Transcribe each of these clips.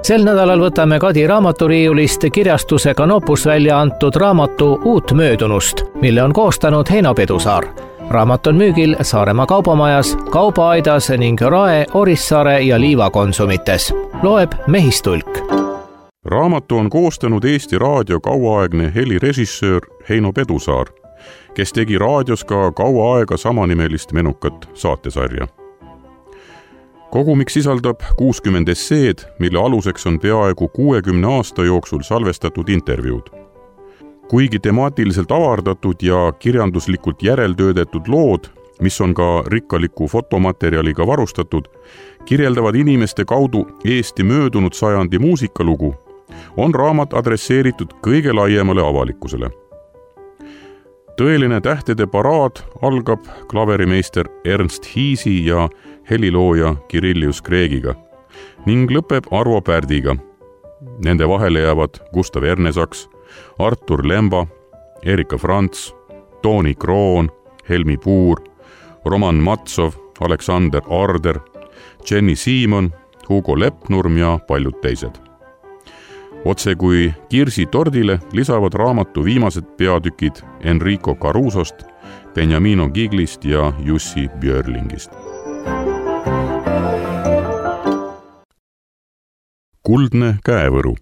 Sel nädalal võtame Kadi raamaturiiulist kirjastuse Canopus välja antud raamatu Uut möödunust, mille on koostanud Heino Pedusaar. Raamat on müügil Saaremaa kaubamajas, Kaubaaidas ning Rae, Orissaare ja Liiva konsumites. Loeb Mehistulk. Raamatu on koostanud Eesti Raadio kauaaegne helirežissöör Heino Pedusaar, kes tegi raadios ka kaua aega samanimelist menukat saatesarja. Kogumik sisaldab 60 esseed, mille aluseks on peaaegu 60 aasta jooksul salvestatud intervjuud. Kuigi temaatiliselt avardatud ja kirjanduslikult järeltöödetud lood, mis on ka rikkaliku fotomaterjaliga varustatud, kirjeldavad inimeste kaudu Eesti möödunud sajandi muusikalugu, on raamat adresseeritud kõige laiemale avalikkusele. Tõeline tähtede paraad algab klaverimeister Ernst Hiisi ja helilooja Kirillius Kreegiga ning lõpeb Arvo Pärdiga. Nende vahele jäävad Gustav Ernesaks, Artur Lemba, Erika Frants, Toni Kroon, Helmi Puur, Roman Matsov, Aleksander Arder, Jenny Siimon, Hugo Lepnurm ja paljud teised. Otse kui kirsi tordile lisavad raamatu viimased peatükid Enrico Carusost, Benjamino Giglist ja Jussi Björlingist. Kuldne käevõru.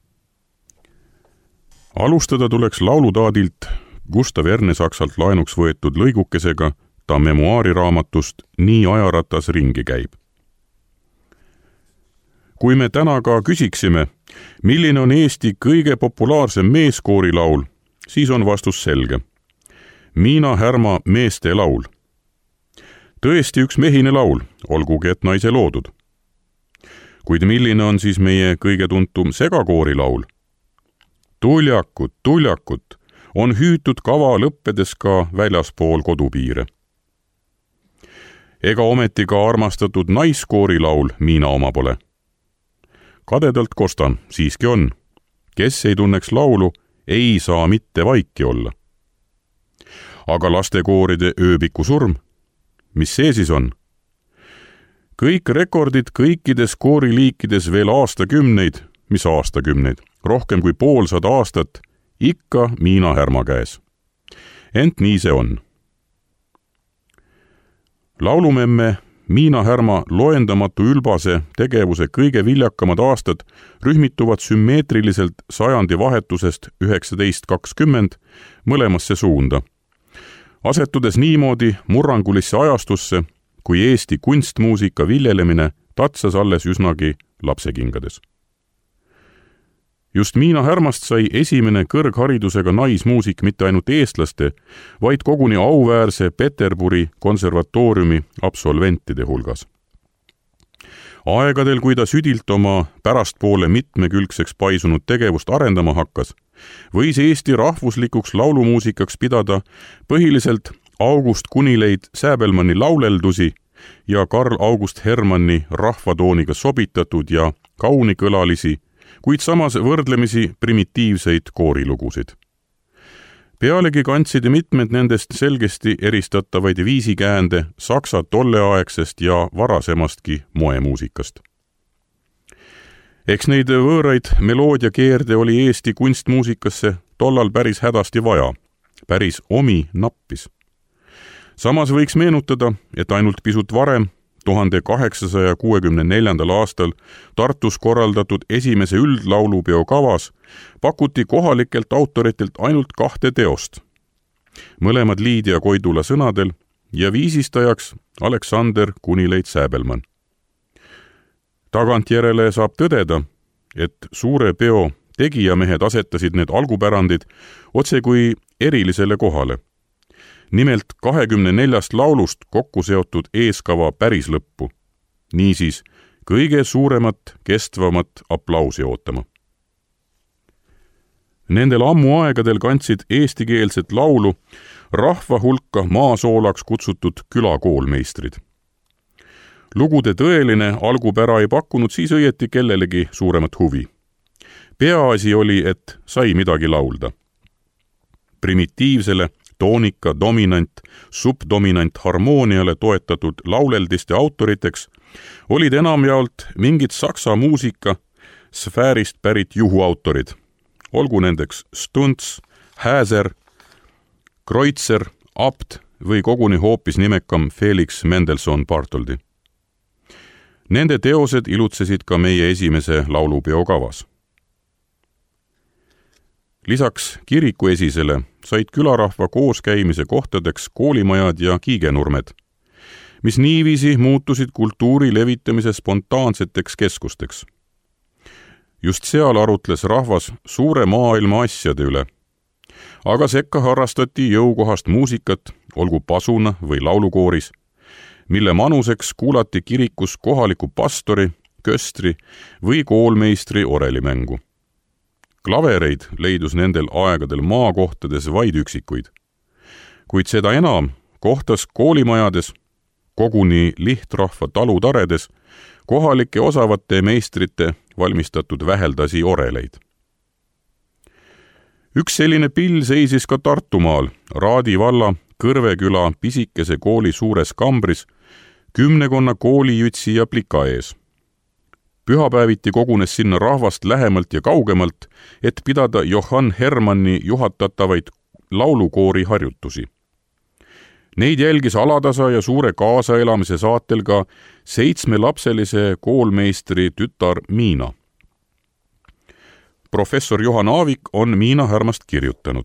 Alustada tuleks laulutaadilt Gustav Ernesaksalt laenuks võetud lõigukesega ta memuaariraamatust Nii ajaratas ringi käib. Kui me täna ka küsiksime, milline on Eesti kõige populaarsem meeskoorilaul, siis on vastus selge. Miina Härma Meeste laul. Tõesti üks mehine laul, olgugi et naise loodud. Kuid milline on siis meie kõige tuntum segakoorilaul? Tuljakut, tuljakut on hüütud kava lõppedes ka väljaspool kodupiire. Ega ometi ka armastatud naiskoorilaul Miina oma pole. Kadedalt kostan, siiski on. Kes ei tunneks laulu, ei saa mitte vaiki olla. Aga lastekooride ööbiku surm, mis see siis on? Kõik rekordid kõikides kooriliikides veel aastakümneid, mis aastakümneid, rohkem kui 500 aastat, ikka Miina Härma käes. Ent nii see on. Laulumemme Miina Härma loendamatu ülbase tegevuse kõige viljakamad aastad rühmituvad sümmeetriliselt sajandi vahetusest 1920 mõlemasse suunda, asetudes niimoodi murrangulisse ajastusse, kui Eesti kunstmuusika viljelemine tatsas alles üsnagi lapsekingades. Just Miina Härmast sai esimene kõrgharidusega naismuusik mitte ainult eestlaste, vaid koguni auväärse Peterburi konservatooriumi absolventide hulgas. Aegadel, kui ta südilt oma pärastpoole mitmekülgseks paisunud tegevust arendama hakkas, võis Eesti rahvuslikuks laulumuusikaks pidada põhiliselt August Kunileid Säbelmanni lauleldusi ja Karl August Hermanni rahvatooniga sobitatud ja kaunikõlalisi, kuid samas võrdlemisi primitiivseid koorilugusid. Pealegi kandsid mitmed nendest selgesti eristatavaid viisikäände saksa tolleaegsest ja varasemastki moemuusikast. Eks neid võõraid meloodiakeerde oli Eesti kunstmuusikasse tollal päris hädasti vaja, päris omi nappis. Samas võiks meenutada, et ainult pisut varem, 1864. aastal Tartus korraldatud esimese üldlaulupeo kavas pakuti kohalikelt autoritelt ainult 2 teost. Mõlemad Liidia Koidula sõnadel ja viisistajaks Aleksander Kunileid Säbelmann. Tagantjärele saab tõdeda, et suure peo tegijamehed asetasid need algupärandid otse kui erilisele kohale. Nimelt 24 laulust kokku seotud eeskava päris lõppu. Niisiis kõige suuremat, kestvamat aplausi ootama. Nendel ammuaegadel kandsid eestikeelset laulu rahva hulka maasoolaks kutsutud külakoolmeistrid. Lugude tõeline algupära ei pakkunud siis õieti kellelegi suuremat huvi. Peaasi oli, et sai midagi laulda. Primitiivsele, toonika, dominant, subdominant harmooniale toetatud lauleldiste autoriteks olid enamjaolt mingid saksa muusika, sfäärist pärit juhuautorid, olgu nendeks Stunts, Häser, Kreutzer, Abt või koguni hoopis nimekam Felix Mendelssohn Bartholdi. Nende teosed ilutsesid ka meie esimese laulupeo kavas. Lisaks kirikuesisele said külarahva kooskäimise kohtadeks koolimajad ja kiigenurmed, mis niiviisi muutusid kultuuri levitamise spontaanseteks keskusteks. Just seal arutles rahvas suure maailma asjade üle, aga sekka harrastati jõukohast muusikat, olgu pasuna või laulukooris, mille manuseks kuulati kirikus kohaliku pastori, köstri või koolmeistri orelimängu. Klavereid leidus nendel aegadel maakohtades vaid üksikuid, kuid seda enam kohtas koolimajades, koguni lihtrahva talutaredes, kohalike osavate meistrite valmistatud väheldasi oreleid. Üks selline pill seisis ka Tartumaal, Raadi valla Kõrveküla pisikese kooli suures kambris, 10 koolijütsi ja plika ees. Pühapäeviti kogunes sinna rahvast lähemalt ja kaugemalt, et pidada Johann Hermanni juhatatavaid laulukoori harjutusi. Neid jälgis alatasa ja suure kaasaelamise saatel ka 7-lapselise koolmeistri tütar Miina. Professor Johan Aavik on Miina Härmast kirjutanud.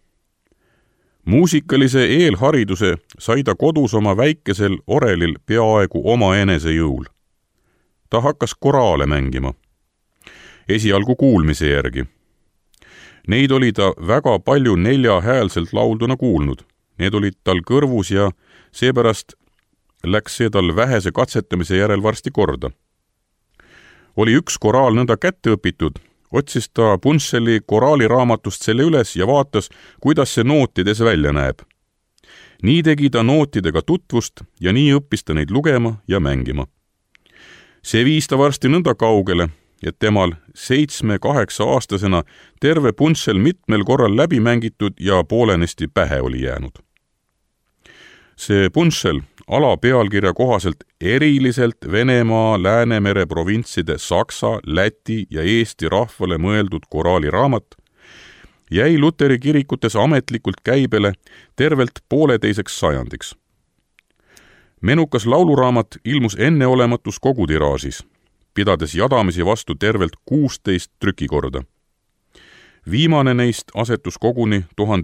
Muusikalise eelhariduse sai ta kodus oma väikesel orelil peaaegu omaenese jõul. Ta hakkas koraale mängima. Esialgu kuulmise järgi. Neid oli ta väga palju 4-häälselt laulduna kuulnud. Need olid tal kõrvus ja seepärast läks see tal vähese katsetamise järel varsti korda. Oli üks koraal nõnda kätte õpitud, otsis ta Punscheli koraaliraamatust selle üles ja vaatas, kuidas see nootides välja näeb. Nii tegi ta nootidega tutvust ja nii õppis ta neid lugema ja mängima. See viis ta varsti nõnda kaugele, et temal 7-8-aastasena terve Punschel mitmel korral läbi mängitud ja poolenisti pähe oli jäänud. See Punschel, ala pealkirja kohaselt eriliselt Venemaa Läänemere provintside Saksa, Läti ja Eesti rahvale mõeldud koraaliraamat, jäi Luteri kirikutes ametlikult käibele tervelt 1,5 sajandiks. Menukas lauluraamat ilmus enneolematus kogutiraažis, pidades jadamisi vastu tervelt 16 trükikorda. Viimane neist asetus koguni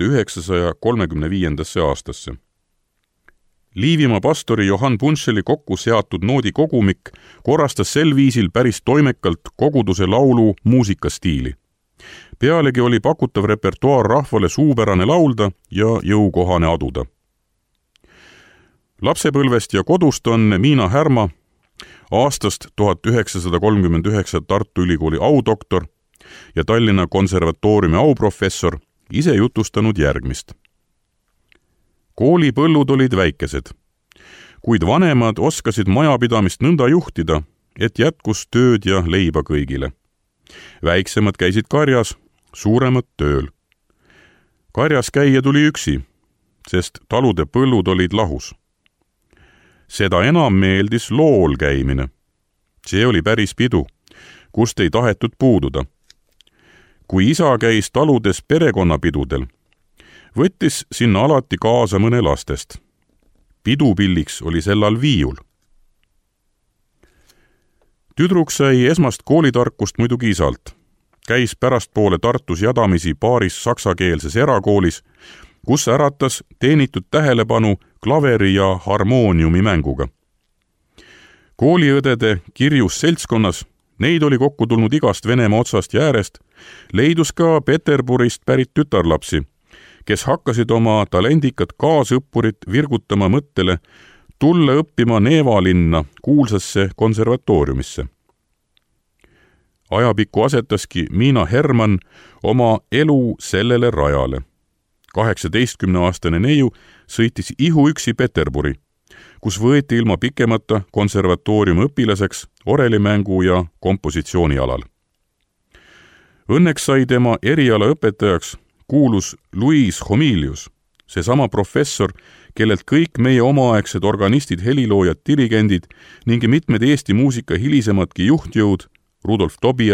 1935. aastasse. Liivimaa pastori Johann Punscheli kokku seatud noodikogumik korrastas sel viisil päris toimekalt koguduse laulu muusikastiili. Pealegi oli pakutav repertuaar rahvale suupärane laulda ja jõukohane aduda. Lapsepõlvest ja kodust on Miina Härma aastast 1939 Tartu Ülikooli audoktor ja Tallinna konservatooriumi auprofessor ise jutustanud järgmist. Koolipõllud olid väikesed, kuid vanemad oskasid majapidamist nõnda juhtida, et jätkus tööd ja leiba kõigile. Väiksemad käisid karjas, suuremad tööl. Karjas käia tuli üksi, sest talude põllud olid lahus. Seda enam meeldis lool käimine. See oli päris pidu, kust ei tahetud puududa. Kui isa käis taludes perekonnapidudel, võttis sinna alati kaasa mõne lastest. Pidupilliks oli sellal viiul. Tüdruk sai esmast koolitarkust muidugi isalt. Käis pärastpoole Tartus jadamisi paaris saksakeelses erakoolis, kus äratas teenitud tähelepanu klaveri ja harmooniumi mänguga. Kooliõdede kirjus seltskonnas, neid oli kokku tulnud igast Venemaa otsast ja äärest, leidus ka Peterburist pärit tütarlapsi, kes hakkasid oma talendikat kaasõppurit virgutama mõttele tulla õppima Neevalinna kuulsasse konservatooriumisse. Ajapikku asetaski Miina Hermann oma elu sellele rajale. 18-aastane neiu sõitis ihuüksi Peterburi, kus võeti ilma pikemata konservatooriumi õpilaseks orelimängu ja kompositsiooni alal. Õnneks sai tema eriala õpetajaks kuulus Louis Homilius, seesama professor, kellelt kõik meie omaaegsed organistid, heliloojad, dirigendid ning mitmed Eesti muusika hilisemadki juhtjõud Rudolf Tobias,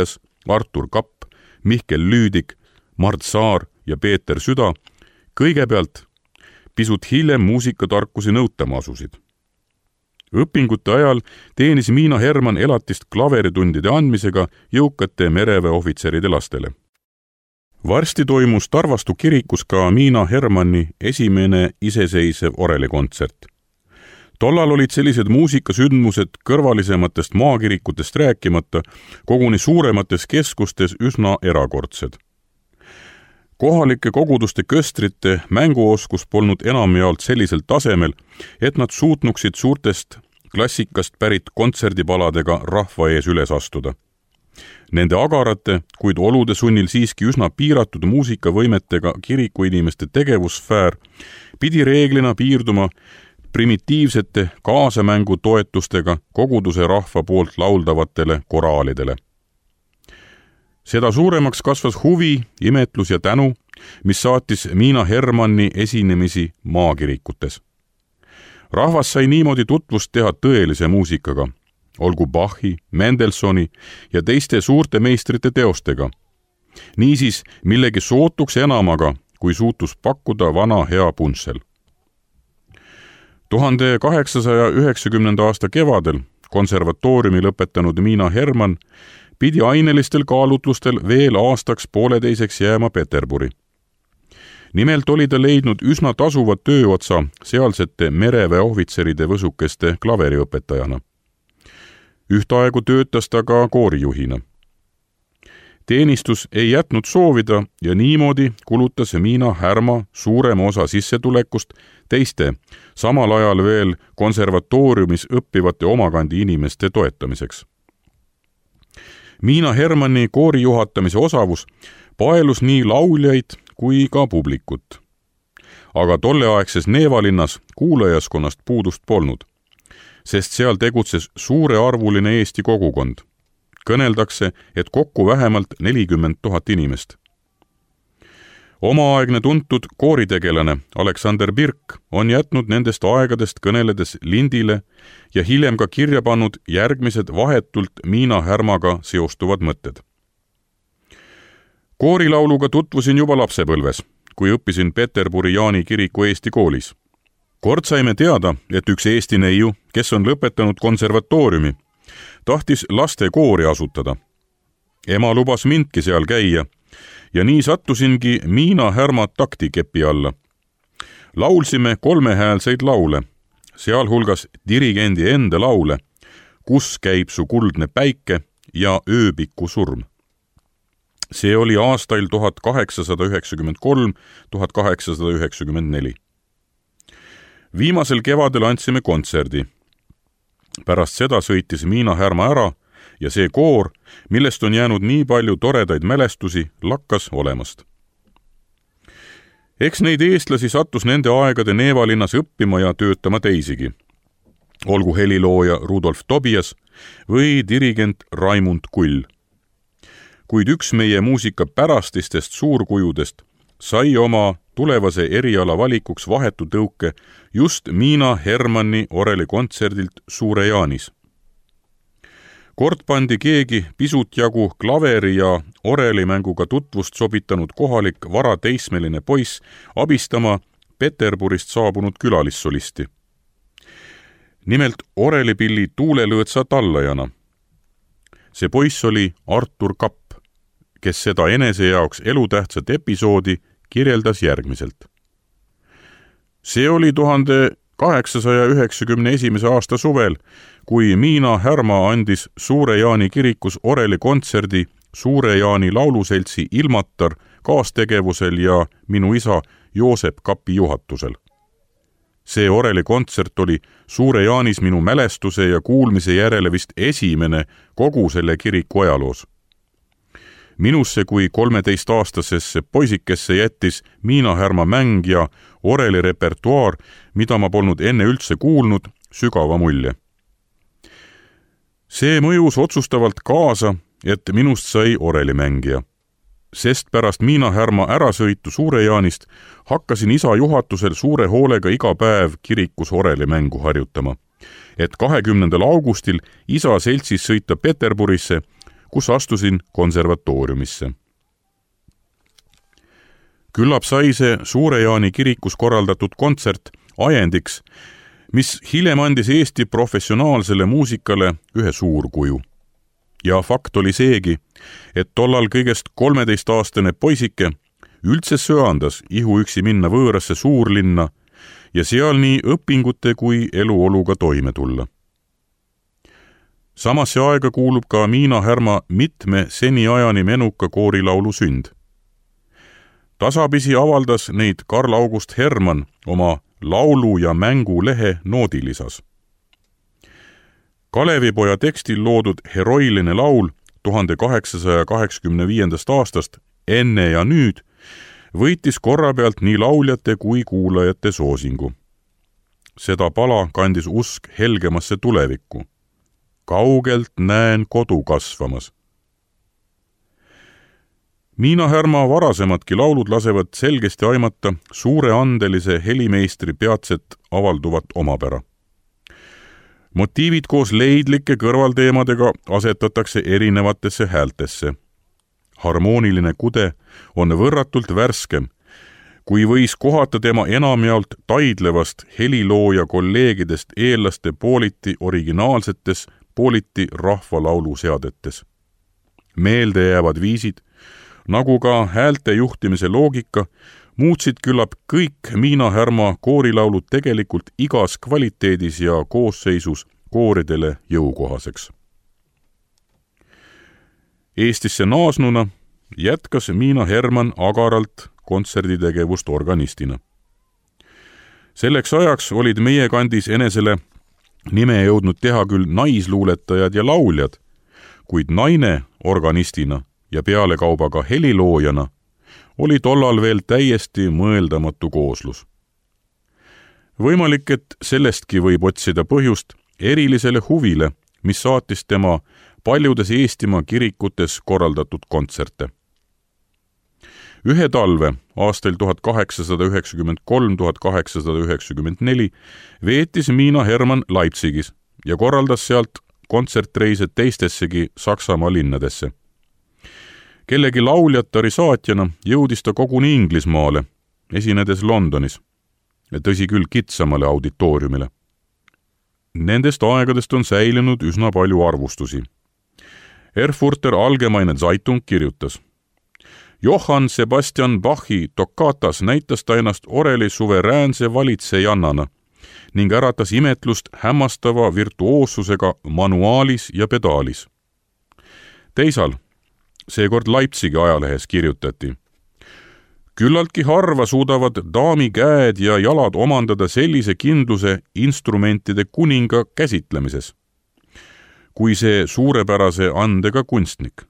Artur Kapp, Mihkel Lüüdik, Mart Saar ja Peeter Süda kõigepealt, pisut hiljem muusikatarkusi nõutama asusid. Õpingute ajal teenis Miina Hermann elatist klaveritundide andmisega jõukate mereväe ohvitseride lastele. Varsti toimus Tarvastu kirikus ka Miina Hermanni esimene iseseisev orelikontsert. Tollal olid sellised muusikasündmused kõrvalisematest maakirikutest rääkimata koguni suuremates keskustes üsna erakordsed. Kohalike koguduste köstrite mänguoskus polnud enamjaolt sellisel tasemel, et nad suutnuksid suurtest klassikast pärit kontserdipaladega rahva ees üles astuda. Nende agarate, kuid olude sunnil siiski üsna piiratud muusikavõimetega kirikuinimeste tegevussfäär pidi reeglina piirduma primitiivsete kaasamängu toetustega koguduse rahva poolt lauldavatele koraalidele. Seda suuremaks kasvas huvi, imetlus ja tänu, mis saatis Miina Hermanni esinemisi maakirikutes. Rahvas sai niimoodi tutvust teha tõelise muusikaga, olgu Bachi, Mendelssohni ja teiste suurte meistrite teostega. Niisiis millegi sootuks enamaga, kui suutus pakkuda vana hea punšel. 1890. aasta kevadel konservatooriumi lõpetanud Miina Hermann pidi ainelistel kaalutlustel veel aastaks pooleteiseks jääma Peterburi. Nimelt oli ta leidnud üsna tasuva tööotsa sealsete mereväe ohvitseride võsukeste klaveriõpetajana. Ühtaegu töötas ta ka koorijuhina. Teenistus ei jätnud soovida ja niimoodi kulutas Miina Härma suurema osa sissetulekust teiste, samal ajal veel konservatooriumis õppivate omakandi inimeste toetamiseks. Miina Hermanni koorijuhatamise osavus paelus nii lauljaid kui ka publikut. Aga tolleaegses Neevalinnas kuulajaskonnast puudust polnud, sest seal tegutses suurearvuline Eesti kogukond. Kõneldakse, et kokku vähemalt 40 000 inimest. Omaaegne tuntud kooritegelane Aleksander Birk on jätnud nendest aegadest kõneledes lindile ja hiljem ka kirja pannud järgmised vahetult Miina Härmaga seostuvad mõtted. Koorilauluga tutvusin juba lapsepõlves, kui õppisin Peterburi Jaani kiriku Eesti koolis. Kord saime teada, et üks Eesti neiu, kes on lõpetanud konservatooriumi, tahtis laste koori asutada. Ema lubas mindki seal käia ja nii sattusingi Miina Härma taktikepi alla. Laulsime kolmehäälseid laule, sealhulgas dirigendi enda laule, Kus käib su kuldne päike ja Ööpiku surm. See oli aastail 1893-1894. Viimasel kevadel andsime kontserdi. Pärast seda sõitis Miina Härma ära ja see koor, millest on jäänud nii palju toredaid mälestusi, lakkas olemast. Eks neid eestlasi sattus nende aegade Neevalinnas õppima ja töötama teisigi. Olgu helilooja Rudolf Tobias või dirigent Raimund Kull. Kuid üks meie muusika pärastistest suurkujudest sai oma tulevase eriala valikuks vahetu tõuke just Miina Hermanni orelikontserdilt Suure Jaanis. Kord pandi keegi pisut jagu klaveri ja orelimänguga tutvust sobitanud kohalik varateismeline poiss abistama Peterburist saabunud külalissolisti. Nimelt orelipilli tuulelõõtsa tallajana. See poiss oli Artur Kapp, kes seda enese jaoks elutähtsat episoodi kirjeldas järgmiselt. See oli 1891. aasta suvel, kui Miina Härma andis Suure Jaani kirikus orelikontserdi Suure Jaani lauluseltsi Ilmatar kaastegevusel ja minu isa Joosep Kapi juhatusel. See orelikontsert oli Suure Jaanis minu mälestuse ja kuulmise järele vist esimene kogu selle kiriku ajaloos. Minusse kui 13-aastasesse poisikesse jättis Miina Härma mäng ja orelirepertuaar, mida ma polnud enne üldse kuulnud, sügava mulje. See mõjus otsustavalt kaasa, et minust sai orelimängija. Sest pärast Miina Härma ärasõitu Suure Jaanist hakkasin isa juhatusel suure hoolega iga päev kirikus orelimängu harjutama, et 20. augustil isa seltsis sõita Peterburisse, kus astusin konservatooriumisse. Küllap sai see Suure-Jaani kirikus korraldatud kontsert ajendiks, mis hiljem andis Eesti professionaalsele muusikale ühe suurkuju. Ja fakt oli seegi, et tollal kõigest 13-aastane poisike üldse söandas ihuüksi minna võõrasse suurlinna ja seal nii õpingute kui eluoluga toime tulla. Samasse aega kuulub ka Miina Härma mitme seniajani menuka koorilaulu sünd. Tasapisi avaldas neid Karl August Hermann oma laulu- ja mängulehe noodilisas. Kalevipoja tekstil loodud heroiline laul 1885. aastast Enne ja nüüd võitis korra pealt nii lauljate kui kuulajate soosingu. Seda pala kandis usk helgemasse tulevikku. Kaugelt näen kodu kasvamas. Miina Härma varasemadki laulud lasevad selgesti aimata suureandelise helimeistri peatset avalduvat omapära. Motiivid koos leidlike kõrvalteemadega asetatakse erinevatesse häältesse. Harmooniline kude on võrratult värskem, kui võis kohata tema enamjaolt taidlevast helilooja kolleegidest eelaste pooliti originaalsetes, pooliti rahvalaulu seadetes. Meelde jäävad viisid, nagu ka häälte juhtimise loogika, muutsid küllap kõik Miina Härma koorilaulud tegelikult igas kvaliteedis ja koosseisus kooridele jõukohaseks. Eestisse naasnuna jätkas Miina Hermann agaralt kontserditegevust organistina. Selleks ajaks olid meie kandis enesele nime jõudnud teha küll naisluuletajad ja lauljad, kuid naine organistina ja pealekauba ka heliloojana oli tollal veel täiesti mõeldamatu kooslus. Võimalik, et sellestki võib otsida põhjust erilisele huvile, mis saatis tema paljudes Eestimaa kirikutes korraldatud kontserte. Ühe talve aastal 1893-1894 veetis Miina Hermann Leipzigis ja korraldas sealt kontsertreise teistessegi Saksamaa linnadesse. Kellegi lauljatari saatjana jõudis ta koguni Inglismaale, esinedes Londonis, tõsi küll kitsamale auditooriumile. Nendest aegadest on säilinud üsna palju arvustusi. Erfurter Allgemeine Zeitung kirjutas: Johann Sebastian Bachi Toccatas näitas ta ennast oreli suveräänse valitsejannana ning äratas imetlust hämmastava virtuoossusega manuaalis ja pedaalis. Teisal, seekord Leipzigi ajalehes kirjutati: küllaltki harva suudavad daami käed ja jalad omandada sellise kindluse instrumentide kuninga käsitlemises, kui see suurepärase andega kunstnik.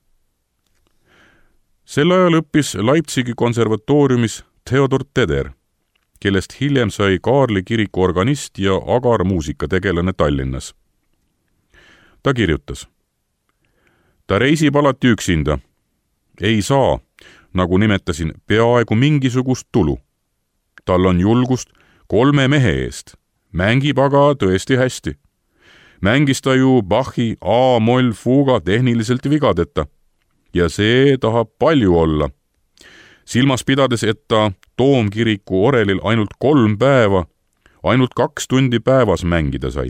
Sel ajal õppis Leipzigi konservatooriumis Theodor Teder, kellest hiljem sai Kaarli kiriku organist ja agar muusikategelane Tallinnas. Ta kirjutas: ta reisib alati üksinda. Ei saa, nagu nimetasin, peaaegu mingisugust tulu. Tal on julgust 3 mehe eest. Mängib aga tõesti hästi. Mängis ta ju Bachi A-moll fuuga tehniliselt vigadeta. Ja see tahab palju olla. Silmas pidades, et ta Toomkiriku orelil ainult 3 päeva, ainult 2 tundi päevas mängida sai.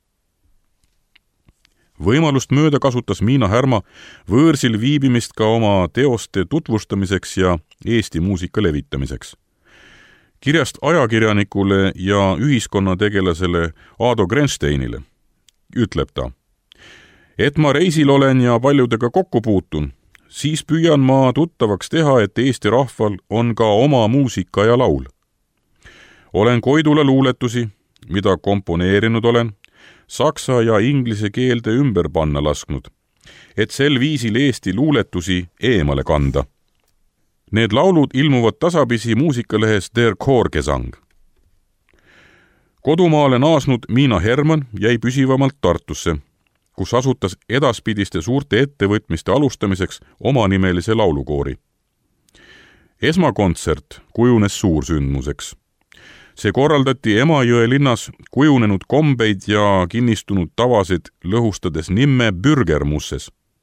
Võimalust mööda kasutas Miina Härma võõrsil viibimist ka oma teoste tutvustamiseks ja Eesti muusika levitamiseks. Kirjast ajakirjanikule ja ühiskonnategelasele Ado Grensteinile ütleb ta: et ma reisil olen ja paljudega kokku puutun, siis püüan ma tuttavaks teha, et Eesti rahval on ka oma muusika ja laul. Olen Koidula luuletusi, mida komponeerinud olen, saksa ja inglise keelde ümber panna lasknud, et sel viisil Eesti luuletusi eemale kanda. Need laulud ilmuvad tasapisi muusikalehes Der Chorgesang. Kodumaale naasnud Miina Hermann jäi püsivamalt Tartusse, kus asutas edaspidiste suurte ettevõtmiste alustamiseks omanimelise laulukoori. Esmakontsert kujunes suursündmuseks. See korraldati Emajõe linnas kujunenud kombeid ja kinnistunud tavasid lõhustades nimme Bürgermusses.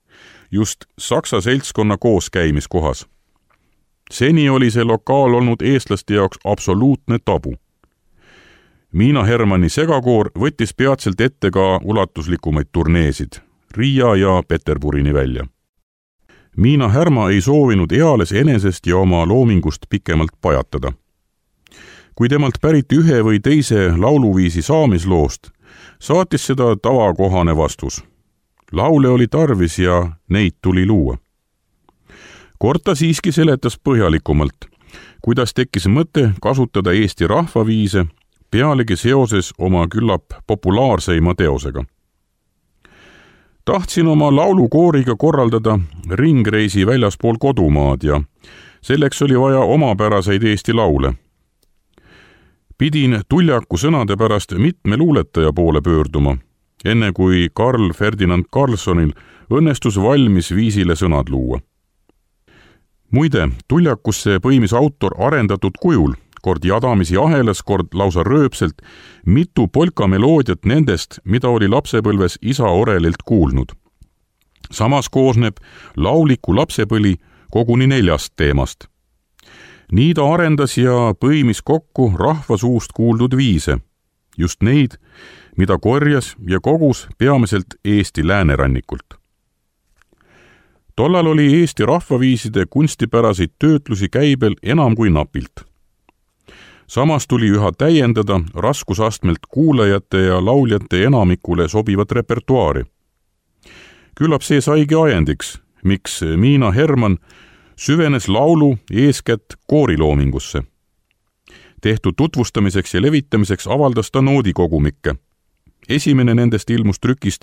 just saksa seltskonna kooskäimiskohas. Seni oli see lokaal olnud eestlaste jaoks absoluutne tabu. Miina Hermanni segakoor võttis peatselt ette ka ulatuslikumaid turneesid Riia ja Peterburini välja. Miina Härma ei soovinud eales enesest ja oma loomingust pikemalt pajatada. Kui temalt pärit ühe või teise lauluviisi saamisloost, saatis seda tavakohane vastus. Laule oli tarvis ja neid tuli luua. Kord ta siiski seletas põhjalikumalt, kuidas tekkis mõte kasutada Eesti rahvaviise pealegi seoses oma küllap populaarseima teosega. Tahtsin oma laulukooriga korraldada ringreisi väljaspool kodumaad ja selleks oli vaja omapäraseid Eesti laule. Pidin Tuljaku sõnade pärast mitme luuletaja poole pöörduma, enne kui Karl Ferdinand Karlssonil õnnestus valmis viisile sõnad luua. Muide, Tuljakusse põimis autor arendatud kujul, kord jadamisi ahelas, kord lausa rööpselt, mitu polkameloodiat nendest, mida oli lapsepõlves isa Orelilt kuulnud. Samas koosneb lauliku lapsepõli koguni 4 teemast. Nii ta arendas ja põimis kokku rahva suust kuuldud viise, just neid, mida korjas ja kogus peamiselt Eesti läänerannikult. Tollal oli Eesti rahvaviiside kunstipäraseid töötlusi käibel enam kui napilt. Samas tuli üha täiendada raskusastmelt kuulajate ja lauljate enamikule sobivat repertuaari. Küllap see saigi ajendiks, miks Miina Hermann süvenes laulu eeskätt kooriloomingusse. Tehtud tutvustamiseks ja levitamiseks avaldas ta noodikogumikke. Esimene nendest ilmus trükist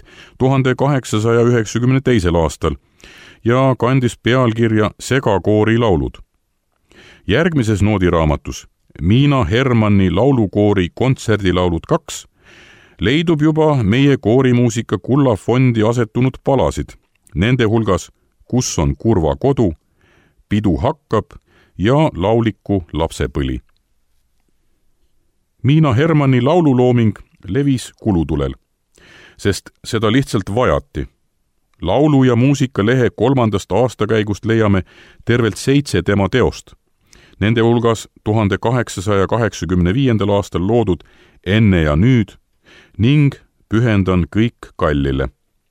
1892. aastal ja kandis pealkirja Segakoori laulud. Järgmises noodiraamatus Miina Hermanni laulukoori kontserdilaulud 2 leidub juba meie koorimuusika kullafondi asetunud palasid, nende hulgas Kus on kurva kodu, Pidu hakkab ja lauliku lapsepõli. Miina Hermanni laululooming levis kulutulel, sest seda lihtsalt vajati. Laulu- ja muusikalehe 3. aastakäigust leiame tervelt 7 tema teost. Nende hulgas 1885. aastal loodud Enne ja nüüd ning Pühendan kõik kallile.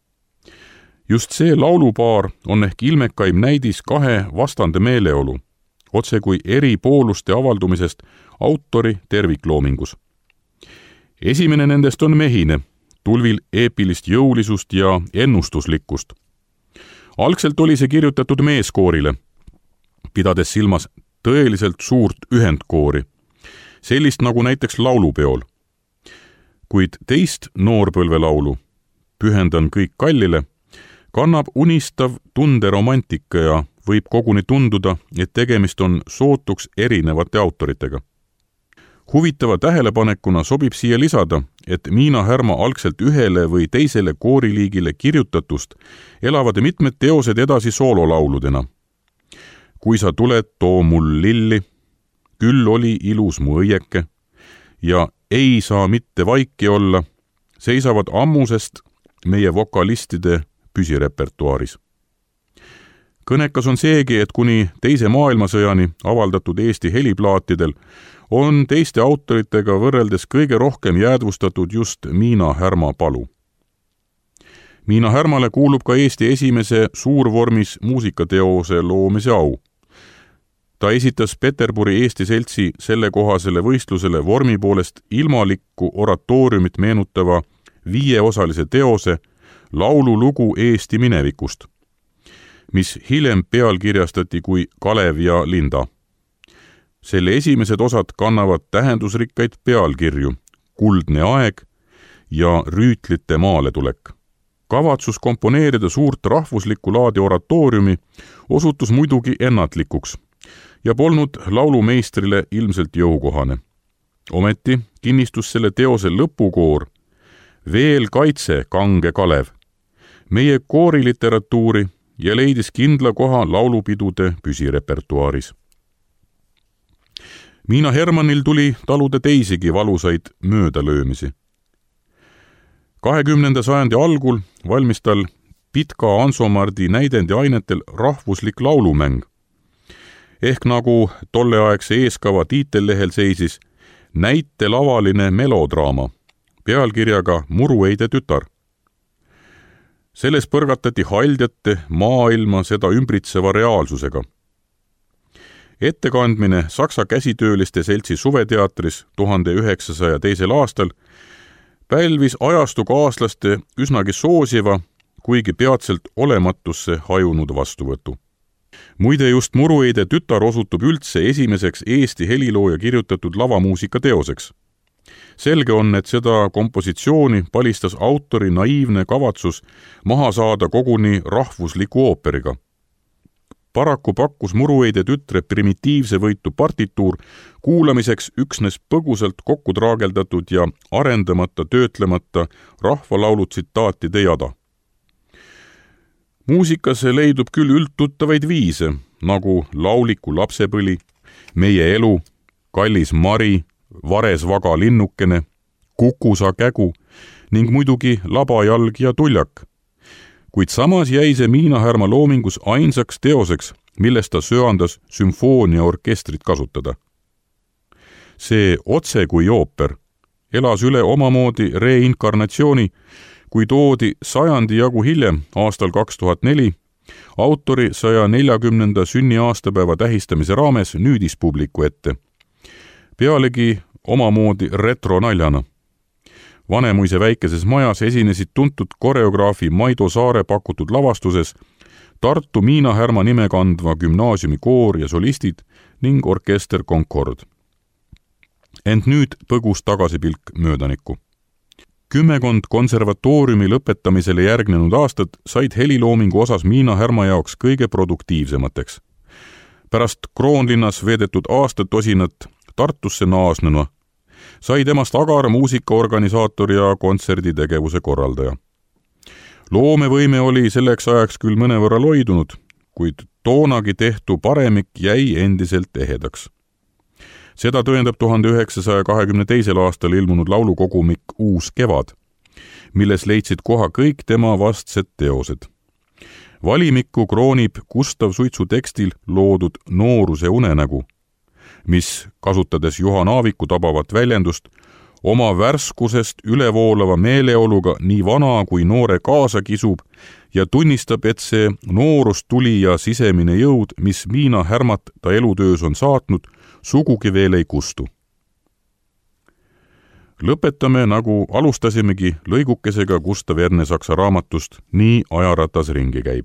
Just see laulupaar on ehk ilmekaim näidis 2 vastande meeleolu, otse kui eri pooluste avaldumisest autori tervikloomingus. Esimene nendest on mehine, tulvil eepilist jõulisust ja ennustuslikkust. Algselt oli see kirjutatud meeskoorile, pidades silmas tõeliselt suurt ühendkoori, sellist nagu näiteks laulupeol. Kuid teist noorpõlvelaulu, Pühendan kõik kallile, kannab unistav tunderomantika ja võib koguni tunduda, et tegemist on sootuks erinevate autoritega. Huvitava tähelepanekuna sobib siia lisada, et Miina Härma algselt ühele või teisele kooriliigile kirjutatust elavad mitmed teosed edasi soololauludena. Kui sa tuled, too mul lilli, Küll oli ilus mu õieke ja Ei saa mitte vaiki olla, seisavad ammusest meie vokalistide püsirepertuaaris. Kõnekas on seegi, et kuni teise maailmasõjani avaldatud Eesti heliplaatidel on teiste autoritega võrreldes kõige rohkem jäädvustatud just Miina Härma palu. Miina Härmale kuulub ka Eesti esimese suurvormis muusikateose loomise au. Ta esitas Peterburi Eesti Seltsi sellekohasele võistlusele vormi poolest ilmalikku oratooriumit meenutava 5-osalise teose Laululugu Eesti minevikust, mis hiljem pealkirjastati kui Kalev ja Linda. Selle esimesed osad kannavad tähendusrikkaid pealkirju Kuldne aeg ja Rüütlite maaletulek. Kavatsus komponeerida suurt rahvuslikku laadi oratooriumi osutus muidugi ennatlikuks ja polnud laulumeistrile ilmselt jõukohane. Ometi kinnistus selle teose lõpukoor Veel kaitse, kange Kalev meie kooriliteratuuri ja leidis kindla koha laulupidude püsirepertuaaris. Miina Hermannil tuli taluda teisigi valusaid möödalöömisi. 20. sajandi algul valmis tal Pitka Ansomardi näidendi ainetel rahvuslik laulumäng. Ehk nagu tolleaegse eeskava tiitellehel seisis näitelavaline melodraama pealkirjaga Murueide tütar. Selles põrgatati haldjate maailma seda ümbritseva reaalsusega. Ettekandmine Saksa käsitööliste seltsi suveteatris 1902. aastal pälvis ajastukaaslaste üsnagi soosiva, kuigi peatselt olematusse hajunud vastuvõtu. Muide just Murueide tütar osutub üldse esimeseks Eesti helilooja kirjutatud lavamuusika teoseks. Selge on, et seda kompositsiooni palistas autori naiivne kavatsus maha saada koguni rahvusliku ooperiga. Paraku pakkus Murueide tütre primitiivse võitu partituur kuulamiseks üksnes põgusalt kokku traageldatud ja arendamata töötlemata rahvalaulu tsitaatide jada. Muusikas leidub küll üldtuttavaid viise, nagu Lauliku lapsepõli, Meie elu, Kallis Mari, Vares vaga linnukene, Kukusa kägu ning muidugi Labajalg ja tuljak. Kuid samas jäi see Miina Härma loomingus ainsaks teoseks, millest ta söandas sümfooniaorkestrit kasutada. See otse kui ooper elas üle omamoodi reinkarnatsiooni, kui toodi 100 jagu hiljem, aastal 2004, autori 140. sünniaastapäeva tähistamise raames nüüdispubliku ette. Pealegi omamoodi retronaljana. Vanemuise väikeses majas esinesid tuntud koreograafi Maido Saare pakutud lavastuses Tartu Miina Härma nime kandva gümnaasiumi koor ja solistid ning orkester Concord. Ent nüüd põgus tagasipilk möödanikku. 10 konservatooriumi lõpetamisele järgnenud aastad said heliloomingu osas Miina Härma jaoks kõige produktiivsemateks. Pärast Kroonlinnas veedetud aastatosinat Tartusse naasnuna sai temast agar muusikaorganisaator ja kontserditegevuse korraldaja. Loomevõime oli selleks ajaks küll mõnevõrra loidunud, kuid toonagi tehtu paremik jäi endiselt ehedaks. Seda tõendab 1922. aastal ilmunud laulukogumik Uus kevad, milles leidsid koha kõik tema vastsed teosed. Valimikku kroonib Gustav Suitsu tekstil loodud Nooruse unenägu, mis, kasutades Juhan Aaviku tabavat väljendust, oma värskusest ülevoolava meeleoluga nii vana kui noore kaasa kisub ja tunnistab, et see noorust tuli ja sisemine jõud, mis Miina Härmat ta elutöös on saatnud, sugugi veel ei kustu. Lõpetame, nagu alustasimegi, lõigukesega Gustav Ernesaksa raamatust Nii ajaratas ringi käib.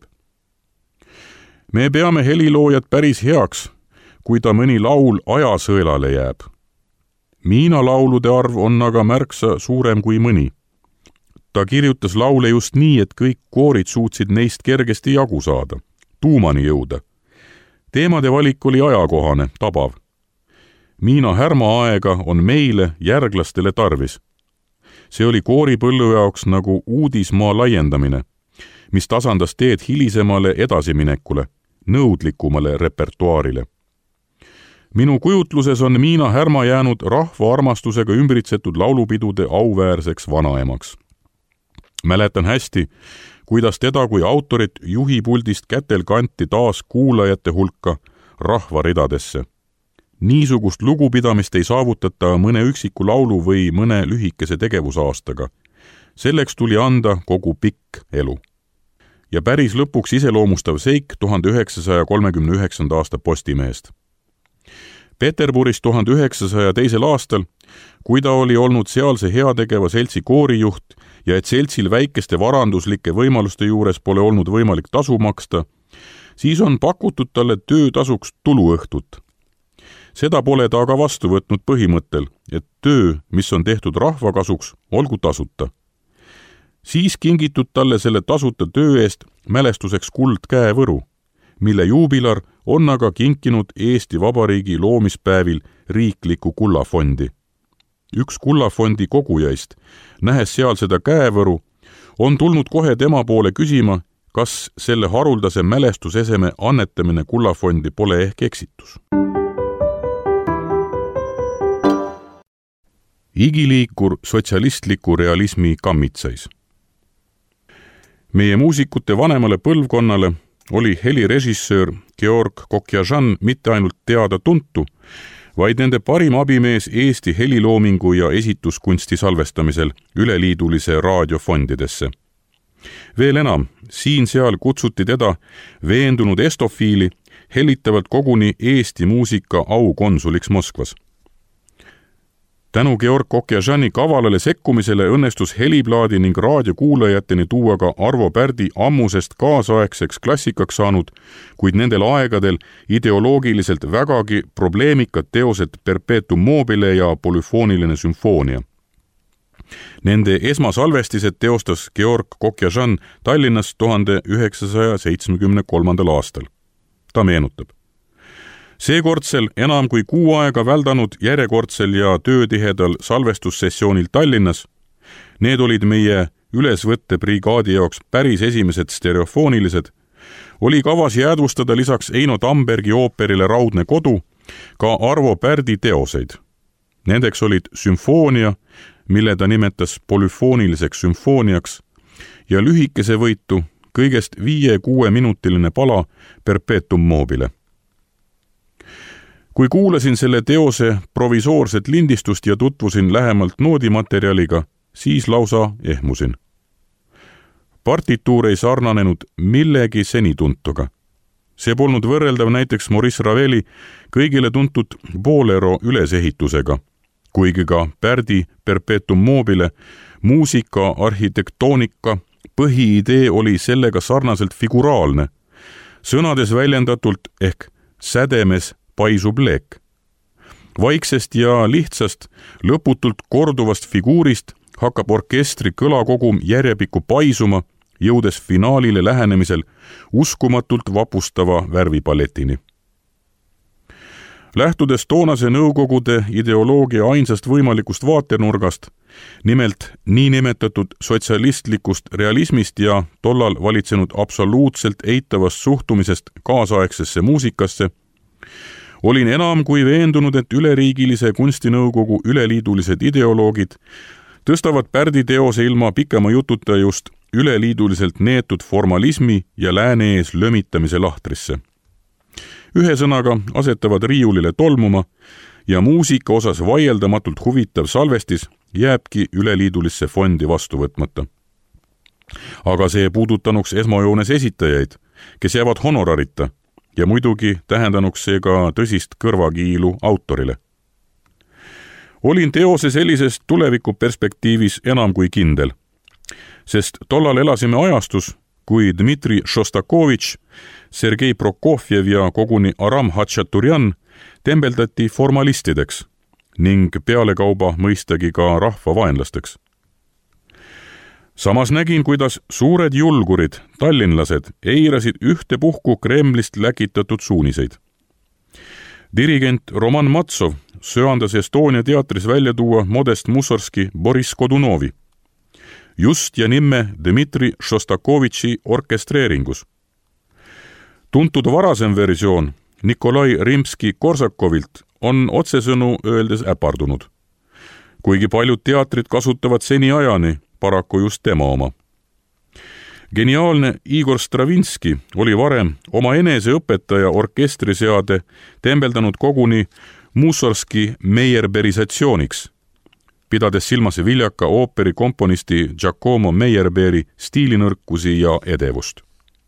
Me peame heliloojat päris heaks, kui ta mõni laul ajasõelale jääb. Miina laulude arv on aga märksa suurem kui mõni. Ta kirjutas laule just nii, et kõik koorid suutsid neist kergesti jagu saada, tuumani jõuda. Teemade valik oli ajakohane, tabav. Miina Härma aega on meile, järglastele tarvis. See oli kooripõllu jaoks nagu uudismaa laiendamine, mis tasandas teed hilisemale edasiminekule, nõudlikumale repertuaarile. Minu kujutluses on Miina Härma jäänud rahva armastusega ümbritsetud laulupidude auväärseks vanaemaks. Mäletan hästi, kuidas teda kui autorit juhipuldist kätel kanti taas kuulajate hulka rahvaridadesse. Niisugust lugupidamist ei saavutata mõne üksiku laulu või mõne lühikese tegevusaastaga. Selleks tuli anda kogu pikk elu. Ja päris lõpuks iseloomustav seik 1939. aasta Postimehest. Peterburis 1902. aastal, kui ta oli olnud sealse heategeva seltsi koorijuht ja et seltsil väikeste varanduslike võimaluste juures pole olnud võimalik tasu maksta, siis on pakutud talle töötasuks tuluõhtut. Seda pole ta aga vastu võtnud põhimõttel, et töö, mis on tehtud rahva kasuks, olgu tasuta. Siis kingitud talle selle tasuta töö eest mälestuseks kuldkäevõru, mille juubilar on aga kinkinud Eesti Vabariigi loomispäevil riikliku kullafondi. Üks kullafondi kogujaist, nähes seal seda käevõru, on tulnud kohe tema poole küsima, kas selle haruldase mälestuseseme annetamine kullafondi pole ehk eksitus. Igiliikur sotsialistliku realismi kammitsais. Meie muusikute vanemale põlvkonnale oli helirežissöör Georg Kokjažan mitte ainult teada-tuntu, vaid nende parim abimees Eesti heliloomingu ja esituskunsti salvestamisel üleliidulise raadiofondidesse. Veel enam, siin-seal kutsuti teda veendunud estofiili hellitavalt koguni Eesti muusika aukonsuliks Moskvas. Tänu Georg Kokjažani kavalale sekkumisele õnnestus heliplaadi ning raadiokuulajateni tuua ka Arvo Pärdi ammusest kaasaegseks klassikaks saanud, kuid nendel aegadel ideoloogiliselt vägagi probleemikad teosed Perpetuum mobile ja polüfooniline sümfoonia. Nende esmasalvestised teostas Georg Kokjažan Tallinnas 1973. aastal. Ta meenutab. Seekordsel enam kui 6 aega väldanud järjekordsel ja töötihedal salvestussessioonil Tallinnas, need olid meie ülesvõttebrigaadi jaoks päris esimesed stereofoonilised, oli kavas jäädvustada lisaks Eino Tambergi ooperile Raudne kodu ka Arvo Pärdi teoseid. Nendeks olid sümfoonia, mille ta nimetas polüfooniliseks sümfooniaks, ja lühikese võitu kõigest 5-6 minutiline pala Perpetuum mobile. Kui kuulasin selle teose provisoorset lindistust ja tutvusin lähemalt noodimaterjaliga, siis lausa ehmusin. Partituur ei sarnanenud millegi senituntuga. See polnud võrreldav näiteks Maurice Raveli kõigile tuntud Bolero ülesehitusega, kuigi ka Pärdi Perpetuum mobile muusika, arhitektoonika põhiidee oli sellega sarnaselt figuraalne, sõnades väljendatult ehk sädemes paisub leek. Vaiksest ja lihtsast, lõputult korduvast figuurist hakkab orkestri kõlakogum järjepikku paisuma, jõudes finaalile lähenemisel uskumatult vapustava värvipalletini. Lähtudes toonase Nõukogude ideoloogia ainsast võimalikust vaatenurgast, nimelt niinimetatud sotsialistlikust realismist ja tollal valitsenud absoluutselt eitavast suhtumisest kaasaegsesse muusikasse, olin enam kui veendunud, et üleriigilise kunstinõukogu üleliidulised ideoloogid tõstavad Pärdi teose ilma pikema jututa just üleliiduliselt neetud formalismi ja lääne ees lömitamise lahtrisse. Ühesõnaga asetavad riiulile tolmuma ja muusika osas vaieldamatult huvitav salvestis jääbki üleliidulisse fondi vastu võtmata. Aga see puudutanuks esmajoones esitajaid, kes jäävad honorarita, ja muidugi tähendanuks see ka tõsist kõrvakiilu autorile. Olin teose sellisest tulevikuperspektiivis enam kui kindel, sest tollal elasime ajastus, kui Dmitri Šostakovitš, Sergei Prokofjev ja koguni Aram Hatšaturjan tembeldati formalistideks ning pealekauba mõistagi ka rahvavaenlasteks. Samas nägin, kuidas suured julgurid, tallinlased, eirasid ühtepuhku Kremlist läkitatud suuniseid. Dirigent Roman Matsov söandas Estonia teatris välja tuua Modest Mussorgski Boris Godunovi, just ja nimme Dmitri Šostakovitši orkestreeringus. Tuntud varasem versioon Nikolai Rimski-Korsakovilt on otsesõnu öeldes äpardunud, kuigi paljud teatrid kasutavad seniajani paraku just tema oma. Geniaalne Igor Stravinski oli varem oma enese õpetaja orkestriseade tembeldanud koguni Mussorgski meierberisatsiooniks, pidades silmas viljaka ooperi komponisti Giacomo Meyerbeeri stiilinõrkusi ja edevust.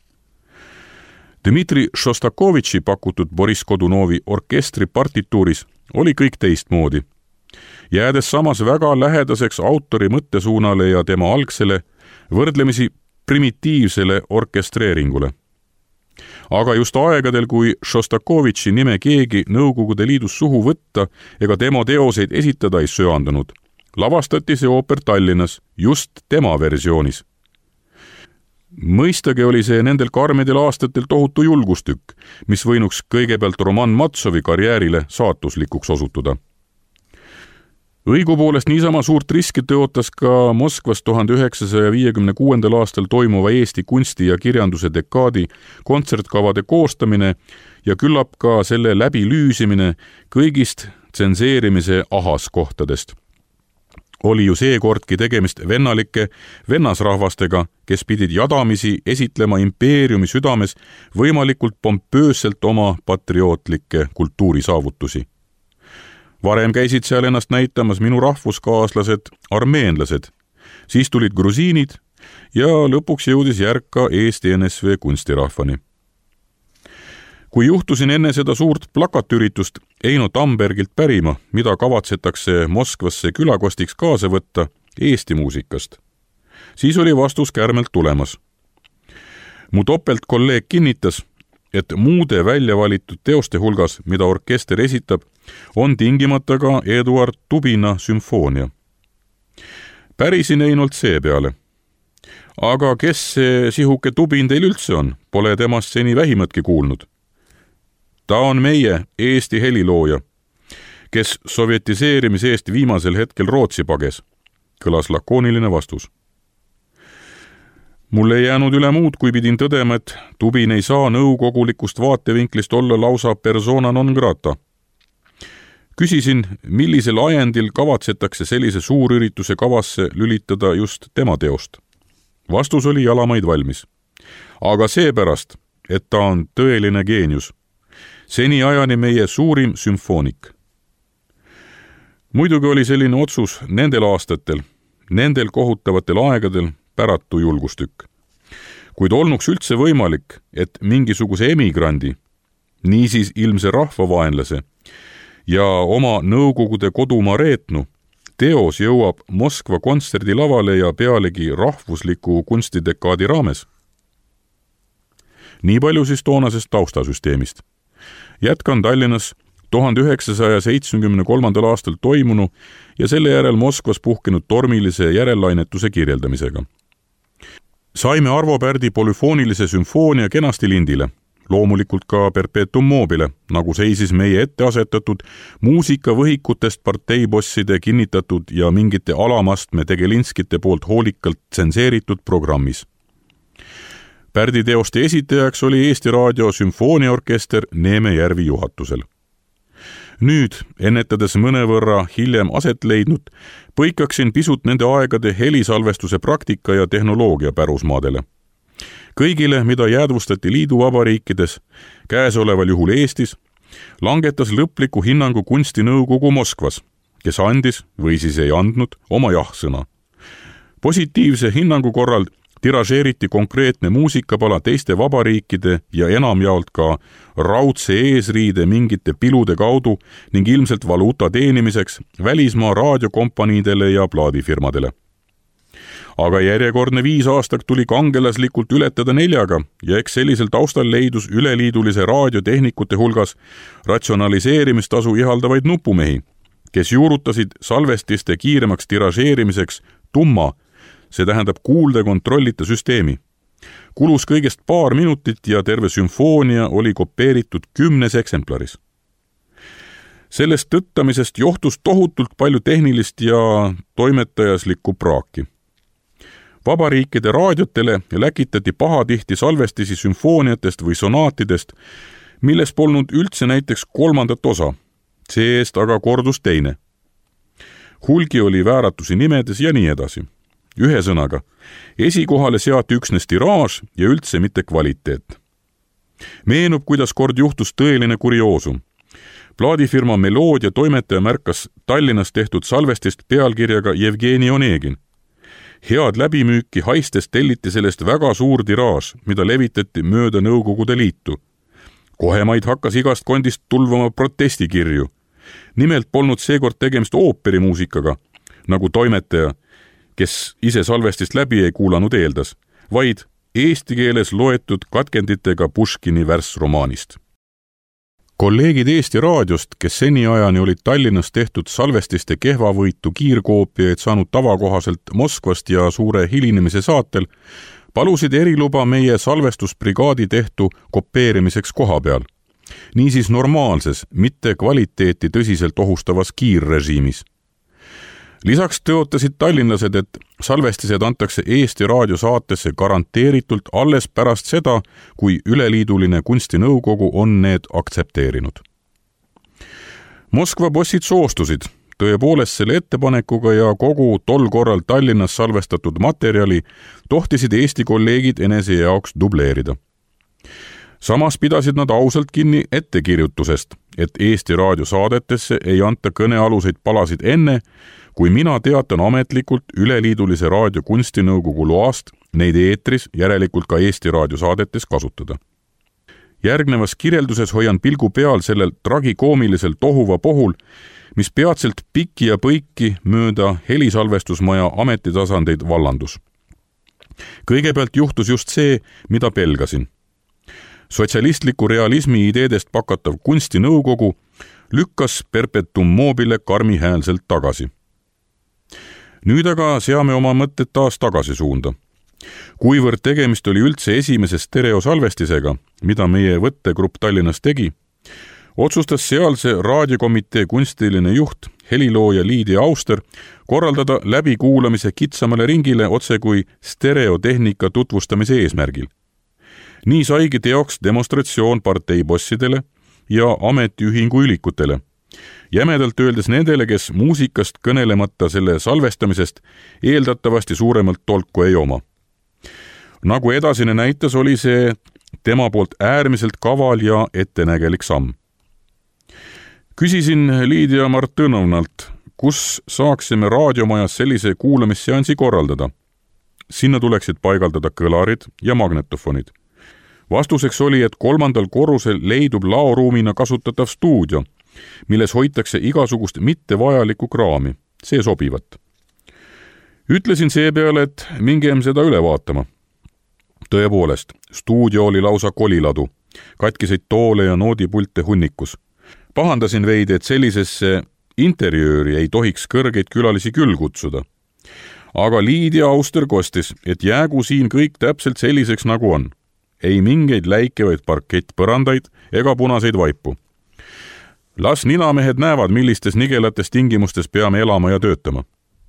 Dmitri Šostakovitši pakutud Boris Godunovi orkestri partituuris oli kõik teistmoodi, jäädes samas väga lähedaseks autori mõttesuunale ja tema algsele, võrdlemisi primitiivsele orkestreeringule. Aga just aegadel, kui Šostakovitši nime keegi Nõukogude Liidus suhu võtta ega tema teoseid esitada ei söandunud, lavastati see ooper Tallinnas just tema versioonis. Mõistagi oli see nendel karmidel aastatel tohutu julgustükk, mis võinuks kõigepealt Roman Matsovi karjäärile saatuslikuks osutuda. Õigupoolest niisama suurt riski tõotas ka Moskvas 1956. aastal toimuva Eesti kunsti ja kirjanduse dekaadi kontsertkavade koostamine ja küllap ka selle läbi lüüsimine kõigist tsenseerimise ahaskohtadest. oli ju seekordki tegemist vennalike vennasrahvastega, kes pidid jadamisi esitlema impeeriumi südames võimalikult pompöösselt oma patriootlikke kultuurisaavutusi. Varem käisid seal ennast näitamas minu rahvuskaaslased armeenlased, siis tulid grusiinid ja lõpuks jõudis järg ka Eesti NSV kunstirahvani. Kui juhtusin enne seda suurt plakatüritust Eino Tambergilt pärima, mida kavatsetakse Moskvasse külakostiks kaasa võtta Eesti muusikast, siis oli vastus kärmelt tulemas. Mu topeltkolleeg kinnitas, et muude välja valitud teoste hulgas, mida orkester esitab, on tingimata ka Eduard Tubina sümfoonia. Pärisin Einolt seepeale. Aga kes see sihuke Tubin teil üldse on? Pole temast seni vähimatki kuulnud. Ta on meie Eesti helilooja, kes sovjetiseerimise eest viimasel hetkel Rootsi pages, kõlas lakooniline vastus. Mul ei jäänud üle muud, kui pidin tõdema, et Tubin ei saa nõukogulikust vaatevinklist olla lausa persona non grata. Küsisin, millisel ajendil kavatsetakse sellise suurürituse kavasse lülitada just tema teost. Vastus oli jalamaid valmis. Aga seepärast, et ta on tõeline geenius. Seni ajani meie suurim sümfoonik. Muidugi oli selline otsus nendel aastatel, nendel kohutavatel aegadel päratu julgustükk. Kuid olnuks üldse võimalik, et mingisuguse emigrandi, niisiis ilmse rahvavaenlase ja oma Nõukogude kodumaa reetnu, teos jõuab Moskva kontserdilavale ja pealegi rahvusliku kunstidekaadi raames. Nii palju siis toonasest taustasüsteemist. Jätkan Tallinnas 1973. aastal toimunu ja selle järel Moskvas puhkenud tormilise järellainetuse kirjeldamisega. Saime Arvo Pärdi polüfoonilise sümfoonia kenasti lindile, loomulikult ka perpetuum mobile, nagu seisis meie ette asetatud muusikavõhikutest parteibosside kinnitatud ja mingite alamastme tegelinskite poolt hoolikalt tsenseeritud programmis. Pärdi teoste esitajaks oli Eesti Raadio sümfooniaorkester Neeme Järvi juhatusel. Nüüd, ennetades mõnevõrra hiljem aset leidnud, põikaksin pisut nende aegade helisalvestuse praktika ja tehnoloogia pärusmaadele. Kõigile, mida jäädvustati liiduvabariikides, käesoleval juhul Eestis, langetas lõpliku hinnangu kunstinõukogu Moskvas, kes andis või siis ei andnud oma jah-sõna. Positiivse hinnangu korral tiražeeriti konkreetne muusikapala teiste vabariikide ja enamjaolt ka raudse eesriide mingite pilude kaudu ning ilmselt valuuta teenimiseks välismaa raadiokompaniidele ja plaadifirmadele. Aga järjekordne 5 aastat tuli kangelaslikult ületada 4 ja eks sellisel taustal leidus üleliidulise raadiotehnikute hulgas ratsionaliseerimistasu ihaldavaid nupumehi, kes juurutasid salvestiste kiiremaks tiražeerimiseks tumma, see tähendab kuulde kontrollita süsteemi. Kulus kõigest paar minutit ja terve sümfoonia oli kopeeritud 10 eksemplaris. Sellest tõttamisest johtus tohutult palju tehnilist ja toimetajaslikku praaki. Vabariikide raadiotele läkitati pahatihti salvestisi sümfooniatest või sonaatidest, milles polnud üldse näiteks 3. osa, see-eest aga kordus teine. Hulgi oli vääratusi nimedes ja nii edasi. Ühesõnaga, esikohale seati üksnes tiraaž ja üldse mitte kvaliteet. Meenub, kuidas kord juhtus tõeline kurioosum. Plaadifirma Meloodia toimetaja märkas Tallinnas tehtud salvestist pealkirjaga Jevgeni Onegin. Head läbimüüki haistes telliti sellest väga suur tiraaž, mida levitati mööda Nõukogude Liitu. Kohemaid hakkas igast kondist tulvama protestikirju. Nimelt polnud seekord tegemist ooperimuusikaga, nagu toimetaja, kes ise salvestist läbi ei kuulanud eeldas, vaid eesti keeles loetud katkenditega Puškini värssromaanist. Kolleegid Eesti Raadiost, kes seniajani olid Tallinnas tehtud salvestiste kehvavõitu kiirkoopiaid saanud tavakohaselt Moskvast ja suure hilinemise saatel, palusid eriluba meie salvestusbrigaadi tehtu kopeerimiseks koha peal. Niisiis normaalses, mitte kvaliteeti tõsiselt ohustavas kiirrežiimis. Lisaks tõotasid tallinlased, et salvestised antakse Eesti Raadio saatesse garanteeritult alles pärast seda, kui üleliiduline kunstinõukogu on need aktsepteerinud. Moskva bossid soostusid, tõepoolest selle ettepanekuga ja kogu tol korral Tallinnas salvestatud materjali tohtisid Eesti kolleegid enese jaoks dubleerida. Samas pidasid nad ausalt kinni ettekirjutusest, et Eesti Raadio saadetesse ei anta kõnealuseid palasid enne, kui mina teatan ametlikult Üleliidulise Raadio Kunstinõukogu loast neid eetris, järelikult ka Eesti Raadio saadetes kasutada. Järgnevas kirjelduses hoian pilgu peal sellel tragikoomilisel tohuva pohul, mis peatselt pikki ja põiki mööda helisalvestusmaja ametitasandeid vallandus. Kõigepealt juhtus just see, mida pelgasin. Sotsialistliku realismi ideedest pakatav kunstinõukogu lükkas perpetuum mobile karmihäälselt tagasi. Nüüd aga seame oma mõtted taas tagasi suunda. Kuivõrd tegemist oli üldse esimese stereosalvestisega, mida meie võttegrupp Tallinnas tegi, otsustas sealse raadiokomitee kunstiline juht, helilooja Liidia Auster, korraldada läbikuulamise kitsamale ringile otse kui stereotehnika tutvustamise eesmärgil. Nii saigi teoks demonstratsioon parteibossidele ja ametiühingu ülikutele, jämedalt öeldes nendele, kes muusikast kõnelemata selle salvestamisest eeldatavasti suuremalt tolku ei oma. Nagu edasine näitas, oli see tema poolt äärmiselt kaval ja ettenägelik samm. Küsisin Liidia Martõnovnalt, kus saaksime raadiomajas sellise kuulamisseansi korraldada. Sinna tuleksid paigaldada kõlarid ja magnetofonid. Vastuseks oli, et 3. korrusel leidub laoruumina kasutatav stuudio, milles hoitakse igasugust mittevajalikku kraami. See sobivat. Ütlesin seepeale, et mingem seda üle vaatama. Tõepoolest, stuudio oli lausa koliladu, katkiseid toole ja noodipulte hunnikus. Pahandasin veidi, et sellisesse interjööri ei tohiks kõrgeid külalisi küll kutsuda. Aga Liidia Auster kostis, et jäägu siin kõik täpselt selliseks nagu on. Ei mingeid läikevaid parkettpõrandaid ega punaseid vaipu. Las ninamehed näevad, millistes nigelates tingimustes peame elama ja töötama.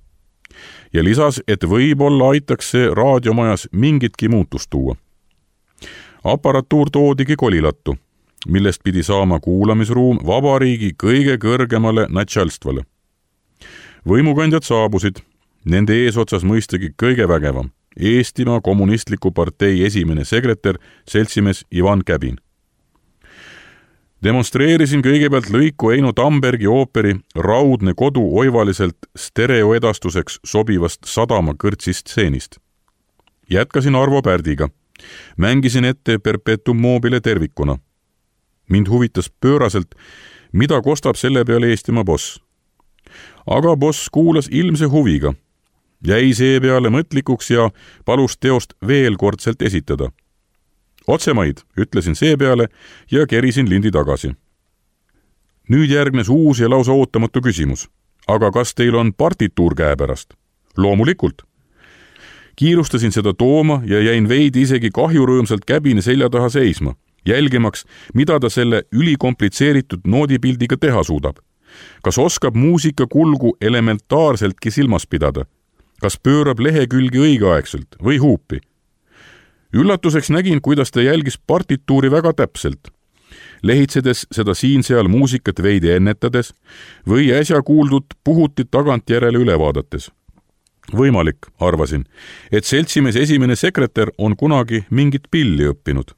Ja lisas, et võib-olla aitaks see raadiomajas mingitki muutust tuua. Aparatuur toodigi kolilattu, millest pidi saama kuulamisruum vabariigi kõige kõrgemale natšalstvale. Võimukandjad saabusid, nende eesotsas mõistagi kõige vägevam, Eestimaa Kommunistliku partei esimene sekretär, seltsimees Ivan Käbin. Demonstreerisin kõigepealt lõiku Eino Tambergi ooperi Raudne kodu oivaliselt stereoedastuseks sobivast sadama kõrtsist stseenist. Jätkasin Arvo Pärdiga. Mängisin ette perpetuum mobile tervikuna. Mind huvitas pööraselt, mida kostab selle peale Eestimaa boss. Aga boss kuulas ilmse huviga. Jäi see peale mõtlikuks ja palus teost veel kordselt esitada. Otsemaid, ütlesin see peale ja kerisin lindi tagasi. Nüüd järgnes uus ja lausa ootamatu küsimus. Aga kas teil on partituur käepärast? Loomulikult. Kiirustasin seda tooma ja jäin veidi isegi kahjurõõmsalt Käbini selja taha seisma, jälgimaks, mida ta selle ülikomplitseeritud noodipildiga teha suudab. Kas oskab muusika kulgu elementaarseltki silmas pidada? Kas pöörab lehekülgi õigeaegselt või huupi? Üllatuseks nägin, kuidas ta jälgis partituuri väga täpselt, lehitsedes seda siin-seal muusikat veidi ennetades või äsja kuuldud puhutit tagantjärele üle vaadates. Võimalik, arvasin, et seltsimees esimene sekretär on kunagi mingit pilli õppinud.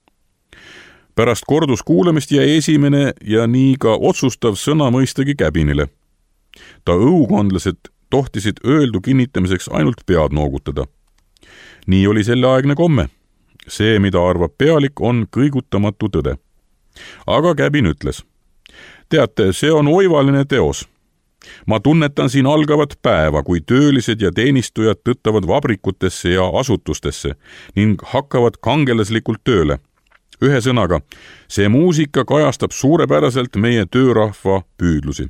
Pärast korduskuulamist jäi esimene ja nii ka otsustav sõna mõistagi Käbinile. Ta õukondlased tohtisid öeldu kinnitamiseks ainult pead noogutada. Nii oli selle aegne komme. See, mida arvab pealik, on kõigutamatu tõde. Aga Käbin ütles, teate, see on oivaline teos. Ma tunnetan siin algavat päeva, kui töölised ja teenistujad tõttavad vabrikutesse ja asutustesse ning hakkavad kangelaslikult tööle. Ühesõnaga, see muusika kajastab suurepäraselt meie töörahva püüdlusi.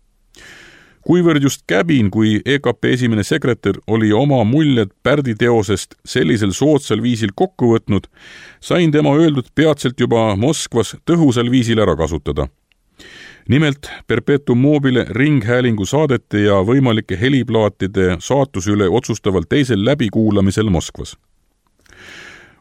Kuivõrd just Käbin kui EKP esimene sekretär oli oma muljed Pärdi teosest sellisel soodsal viisil kokku võtnud, sain tema öeldud peatselt juba Moskvas tõhusal viisil ära kasutada. Nimelt perpetuum mobile ringhäälingu saadete ja võimalike heliplaatide saatuse üle otsustaval teisel läbikuulamisel Moskvas.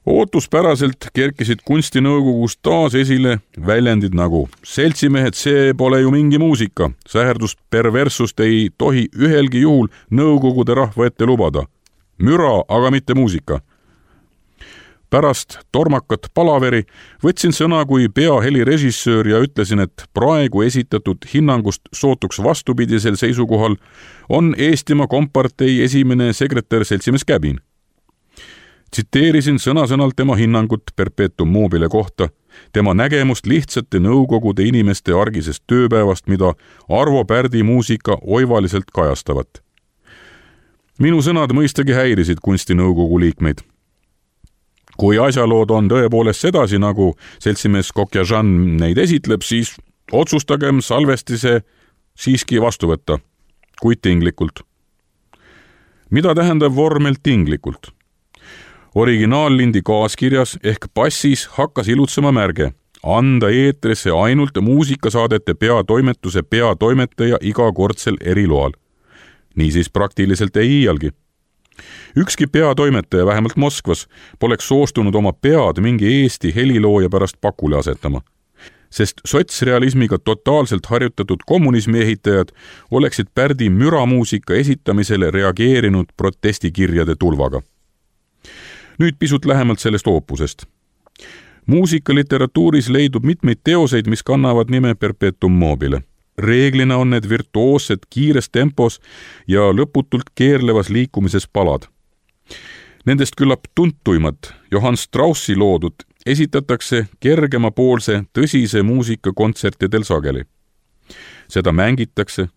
Ootuspäraselt kerkisid kunstinõukogus taas esile väljendid nagu seltsimehed, see pole ju mingi muusika, säherdust perverssust ei tohi ühelgi juhul nõukogude rahva ette lubada. Müra, aga mitte muusika. Pärast tormakat palaveri võtsin sõna kui peahelirežissöör ja ütlesin, et praegu esitatud hinnangust sootuks vastupidisel seisukohal on Eestimaa Kompartei esimene sekretär seltsimees Käbin. Tsiteerisin sõna-sõnalt tema hinnangut Perpetuum mobile kohta, tema nägemust lihtsate nõukogude inimeste argisest tööpäevast, mida Arvo Pärdi muusika oivaliselt kajastavat. Minu sõnad mõistagi häirisid kunstinõukogu liikmeid. Kui asjalood on tõepoolest sedasi, nagu seltsimees Kokjažan neid esitleb, siis otsustagem salvestise siiski vastu võtta, kuid tinglikult. Mida tähendab vormel tinglikult? Originaallindi kaaskirjas ehk passis hakkas ilutsema märge anda eetrisse ainult muusikasaadete peatoimetuse peatoimetaja igakordsel eriloal. Niisiis praktiliselt ei iialgi. Ükski peatoimetaja, vähemalt Moskvas, poleks soostunud oma pead mingi Eesti helilooja pärast pakule asetama. Sest sotsrealismiga totaalselt harjutatud kommunismi ehitajad oleksid Pärdi müramuusika esitamisele reageerinud protestikirjade tulvaga. Nüüd pisut lähemalt sellest oopusest. Muusikaliteratuuris leidub mitmeid teoseid, mis kannavad nime Perpetuum mobile. Reeglina on need virtuoossed kiires tempos ja lõputult keerlevas liikumises palad. Nendest küllap tuntuimad, Johann Straussi loodud, esitatakse kergemapoolse tõsise muusikakontsertidel sageli. Seda mängitakse,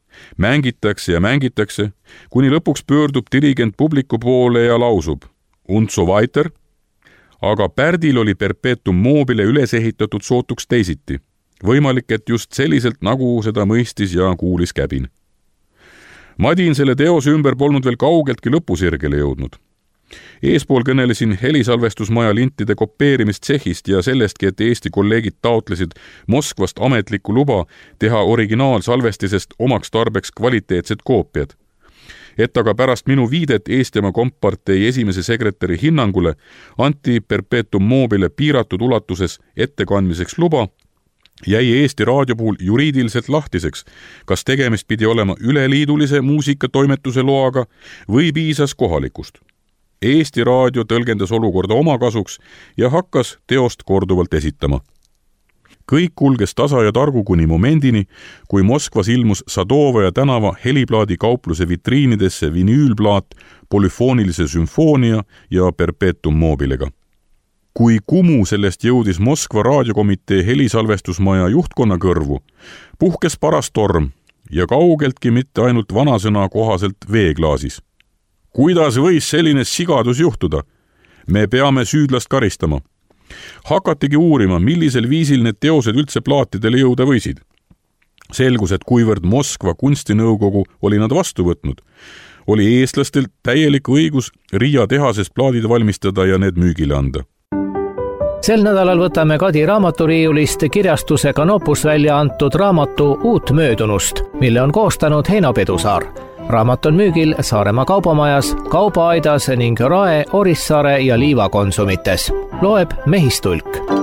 kuni lõpuks pöördub dirigent publiku poole ja lausub und so weiter, aga Pärdil oli Perpetuum mobile üles ehitatud sootuks teisiti. Võimalik, et just selliselt, nagu seda mõistis ja kuulis Käbin. Madin selle teose ümber polnud veel kaugeltki lõpusirgele jõudnud. Eespool kõnelesin helisalvestusmaja lintide kopeerimist tsehhist ja sellestki, et Eesti kolleegid taotlesid Moskvast ametlikku luba teha originaalsalvestisest omaks tarbeks kvaliteetsed koopiad. Et aga pärast minu viidet Eestimaa Kompartei esimese sekretäri hinnangule anti Perpetuum mobile piiratud ulatuses ettekandmiseks luba, jäi Eesti Raadio puhul juriidiliselt lahtiseks, kas tegemist pidi olema üleliidulise muusikatoimetuse loaga või piisas kohalikust. Eesti Raadio tõlgendas olukorda oma kasuks ja hakkas teost korduvalt esitama. Kõik kulges tasa ja targu kuni momendini, kui Moskvas ilmus Sadovaja tänava heliplaadi kaupluse vitriinidesse vinüülplaat polüfoonilise sümfoonia ja Perpetuum mobilega. Kui Kumu sellest jõudis Moskva raadiokomitee helisalvestusmaja juhtkonna kõrvu, puhkes paras torm ja kaugeltki mitte ainult vanasõna kohaselt veeklaasis. Kuidas võis selline sigadus juhtuda? Me peame süüdlast karistama. Hakatigi uurima, millisel viisil need teosed üldse plaatidele jõuda võisid. Selgus, et kuivõrd Moskva kunstinõukogu oli nad vastu võtnud, oli eestlastel täielik õigus Riia tehases plaadid valmistada ja need müügile anda. Sel nädalal võtame Kadi raamaturiiulist kirjastuse Canopus välja antud raamatu Uut möödunust, mille on koostanud Heino Pedusaar. Raamat on müügil Saaremaa kaubamajas, Kaubaaidas ning Rae, Orissaare ja Liiva konsumites. Loeb Mehistulk.